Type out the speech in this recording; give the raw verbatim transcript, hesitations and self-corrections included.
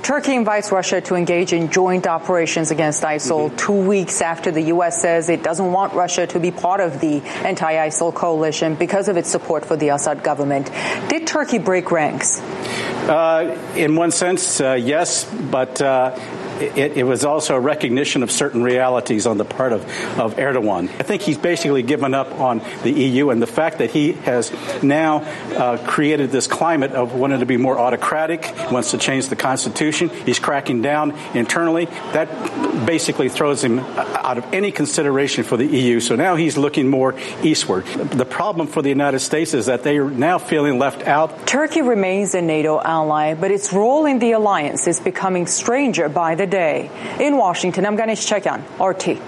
Turkey invites Russia to engage in joint operations against ISIL mm-hmm. two weeks after the U S says it doesn't want Russia to be part of the anti-ISIL coalition because of its support for the Assad government. Did Turkey break ranks? Uh, in one sense, uh, yes, but uh, it, it was also a recognition of certain realities on the part of, of Erdogan. I think he's basically given up on the E U, and the fact that he has now uh, created this climate of wanting to be more autocratic, wants to change the constitution, he's cracking down internally. That basically throws him out of any consideration for the E U. So now he's looking more eastward. The problem for the United States is that they are now feeling left out. Turkey remains a NATO ally, but its role in the alliance is becoming stranger by the day. In Washington, I'm Ganesh Chekyan, R T.